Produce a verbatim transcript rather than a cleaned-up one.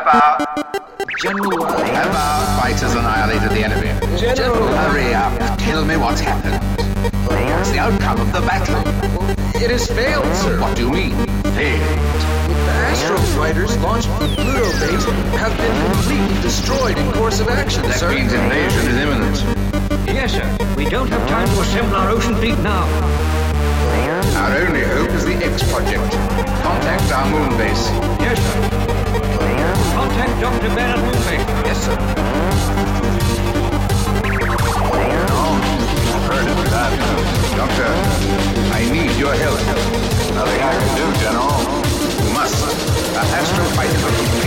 about? General, uh, About fighters annihilated the enemy. General, Hurry up. Tell me what's happened. What's the outcome of the battle? it has failed, sir. What do you mean? Failed. The Astro fighters launched from Pluto base have been completely destroyed in course of action, That sir. means invasion is imminent. Yes, sir. We don't have time to assemble our ocean fleet now. Our only hope is the X Project. Contact our moon base. Yes, sir. Contact Doctor Ben at Moonbase. Yes, sir. I've heard of that. Doctor, I need your help. Nothing I can do, General. You must. Our astro fighters are